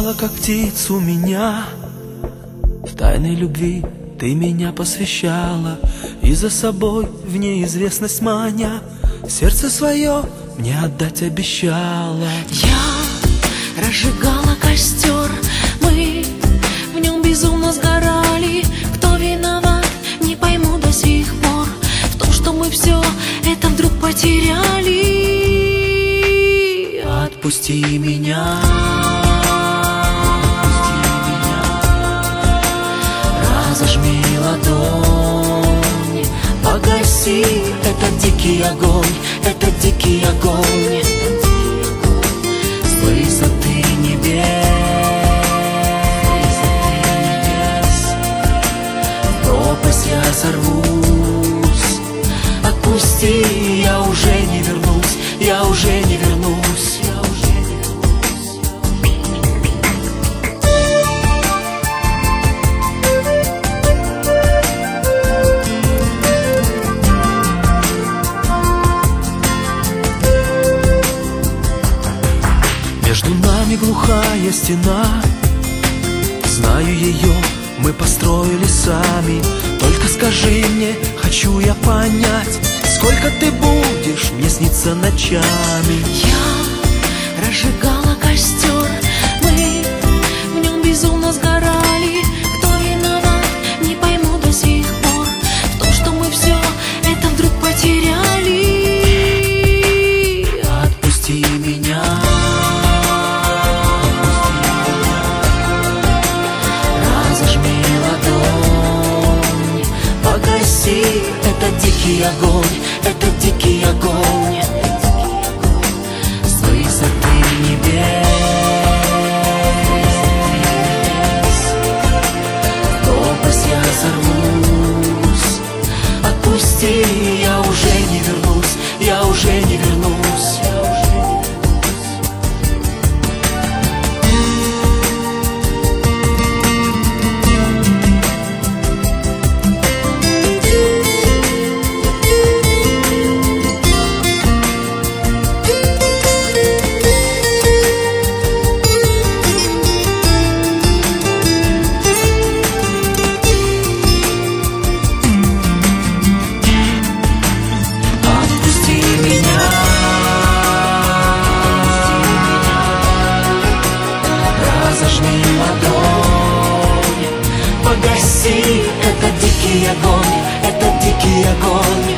Зажигала, как птицу, меня. В тайной любви ты меня посвящала, и за собой в неизвестность маня сердце свое мне отдать обещала. Я разжигала костер, мы в нем безумно сгорали. Кто виноват, не пойму до сих пор в том, что мы все это вдруг потеряли. Отпусти меня, разожми ладонь, погаси этот дикий огонь, этот дикий огонь. С высоты небес в пропасть я сорвусь. Отпусти, я уже не вернусь, я уже не вернусь. Между нами глухая стена, знаю ее, мы построили сами. Только скажи мне, хочу я понять, сколько ты будешь мне сниться ночами. Я разжигала костер, мы в нем безумно сгорали. Кто виноват, не пойму до сих пор в том, что мы все это вдруг потеряли. Отпусти меня, разожми ладонь, погаси этот дикий огонь, этот дикий огонь. С высоты небес в пропасть я сорвусь. Отпусти, я уже не вернусь, я уже не вернусь. Разожми ладонь, погаси этот дикий огонь, этот дикий огонь.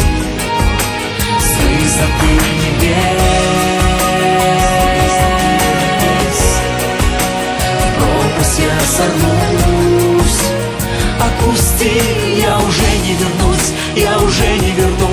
С высоты небес в пропасть я сорвусь. Отпусти, я уже не вернусь, я уже не вернусь.